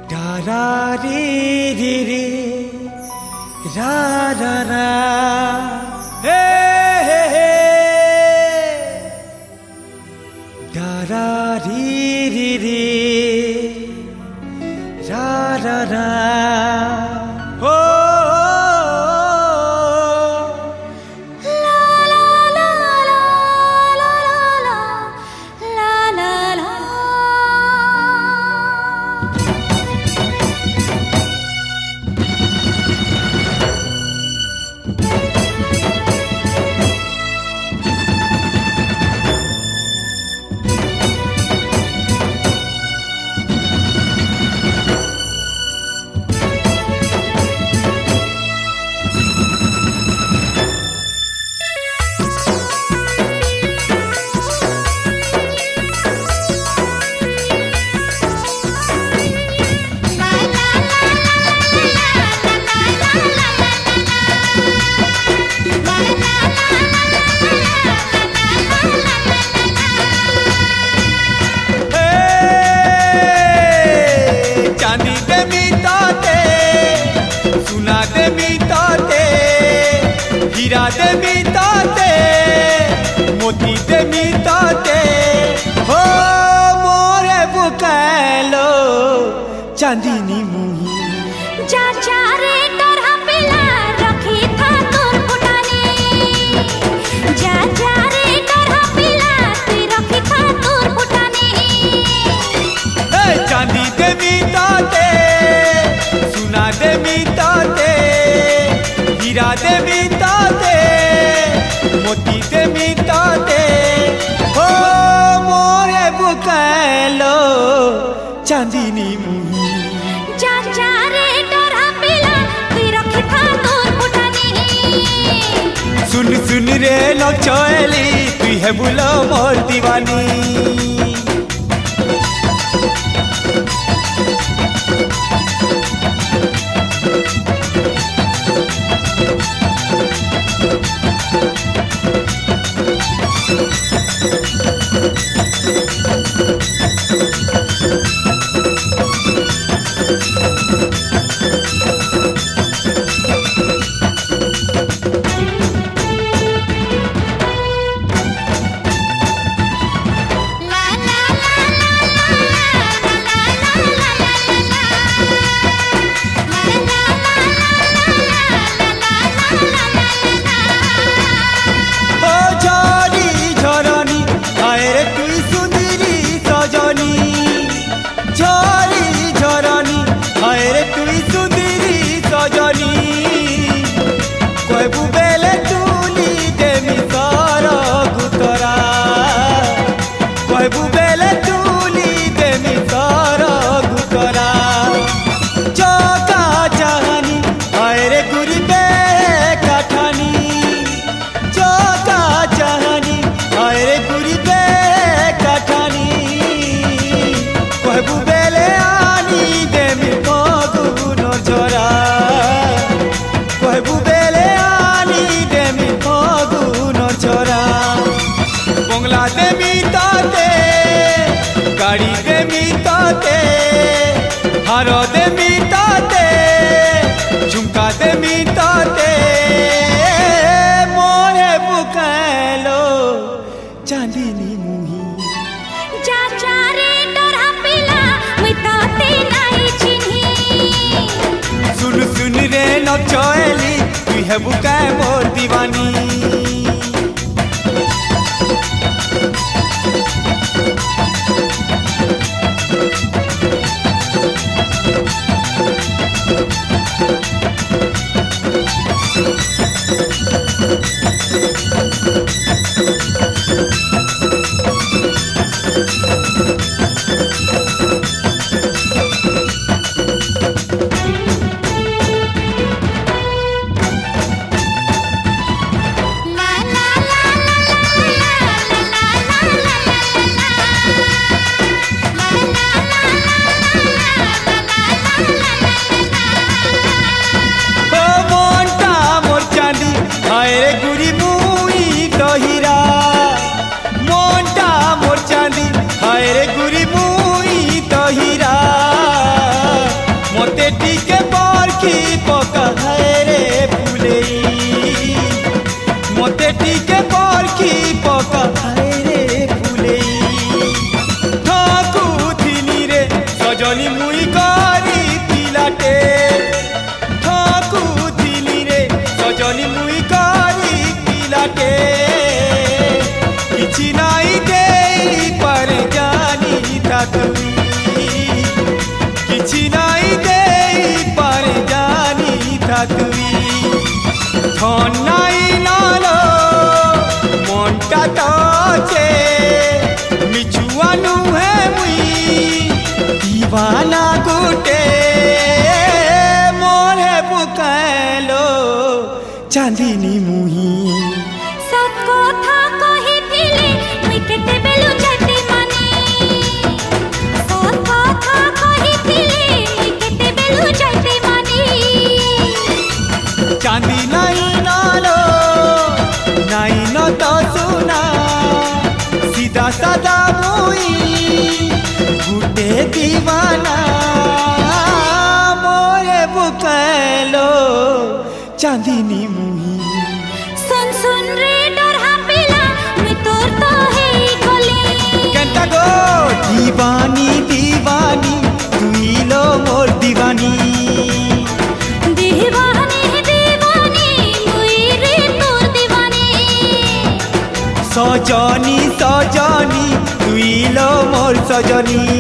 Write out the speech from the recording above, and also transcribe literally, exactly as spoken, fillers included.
रा रे रे रे रा रा रा हे हे हे रा रा रे रे रे रा रा रा हो हीरा दे मीताते मोती दे मीताते हो मोरे बुकालो चांदनी मुही जा जा रे डरा पिला रखी था तोर फुटानी जा जा रे डरा पिला ती रखी था तोर फुटानी ए चांदी दे मीताते सुना दे मीताते हीरा दे मीताते मोती दे मीताते हो मोरे बुकालो चांदनी मुही जा जा रे डरा पिला ती रखी था तोर फुटानी सुन सुन रे नचली तु है बुलो मोर दीवानी दे मीताते गाड़ी दे मीताते हार दे मीताते झुमका दे मीताते मोरे बुकालो चांदनी मुही जा जा रे डरा पिला मिताते नहीं चिन्ही सुन सुन रे नचली तु है बुका मोर दीवानी টিকে পরখি পকায় রে ফুলেই মতে টিকে পরখি পকায় রে ফুলেই ঠকুথিনি রে সজনী মুই করি পিলাটে ঠকুথিনি রে সজনী মুই করি পিলাটে কিছু নাই দেই পারে জানি তা তুই কিছু নাই দেই পারে জানি তা তুই ধন নাই নালো মনটা তছে মিছুয়া নুহে মুই দিবানা গুটে মোরে বুকালো চাঁদিনী মুহি সত কথা কহিଥିଲେ মুই কেতে বেলু যাইতে মানি সত কথা কহিছিলে মুই কেতে বেলু যাইতে মানি চাঁদি নাই নালো নাই নত সুনা সিধা সাদা মুই গুটে দিবানা মোরে বুকালো চাঁদিনী মুহি सुन सुन रे डरहा पिला मुई तोर तो हेई गली কেনটা গো দিবানী দিবানী তুই লো মোর দিবানী दीवानी दीवानी मुई रे तोर दीवानी সজনী সজনী তুই লো মোর সজনী